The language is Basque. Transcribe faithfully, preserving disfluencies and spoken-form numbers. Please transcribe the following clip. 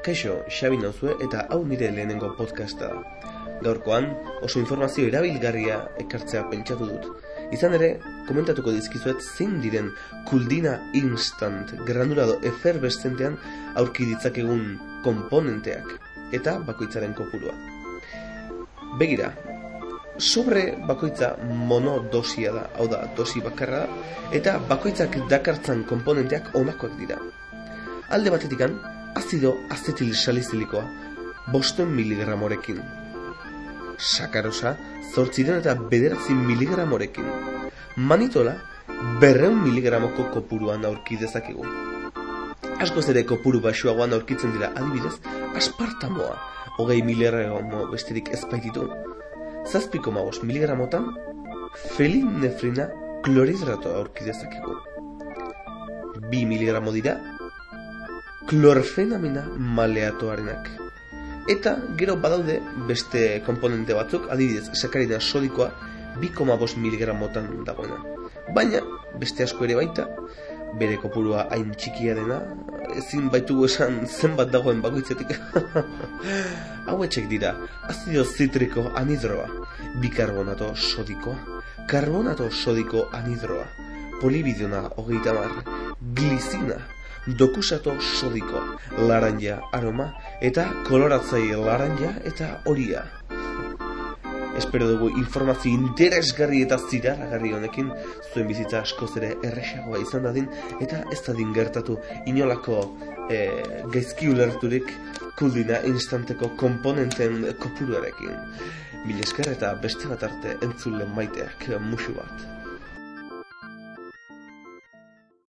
Kaixo, Xabi nauzue eta hau nire lehenengo podcasta da. Gaurkoan, oso informazio erabilgarria ekartzea pentsatu dut. Izan ere, komentatuko dizkizuet zein diren Kuldina Instant granulado efervescentean aurki ditzakegun komponenteak eta bakoitzaren kopurua. Begira, sobre bakoitza monodosia da, hau da, dosi bakarra da, eta bakoitzak dakartzan komponenteak honakoak dira. Alde batetikan, azido azetil salizilikoa, bosten miligramorekin. Sakarosa, zortziren eta bederatzi miligramorekin. Manitola, berreun miligramoko kopuruan aurki dezakegu. Askoz ere kopuru baxuagoan aurkitzen dira, adibidez, aspartamoa, hogei miligramo besterik ez baititu. Zazpiko magos miligramotan, felinefrina klorhidratoa aurki dezakegu. Bi miligramo dira, klorfenamina maleatoarenak. Eta gero badaude beste komponente batzuk, adibidez, sakarina sodikoa bi koma bost miligramotan dagoena. Baina, beste asko ere baita, bere kopurua hain txikia dena, ezin baitugu esan zenbat dagoen bakoitzetik. Hauetxek dira, azido zitriko anhidroa, bikarbonato sodikoa, karbonato sodiko anhidroa, polibidiona hogeita hamar, glizina, dokusato sodiko, laranja aroma eta koloratzaile laranja eta horia. Espero dugu informazio interesgarri eta ziraragarri honekin zuen bizitza askoz ere erresagoa izan dadin eta ez dadin gertatu inolako eh, gaizki ulerturik Kuldina Instanteko komponenten kopuruarekin. Mil esker eta beste bat arte entzule maiteak musu bat.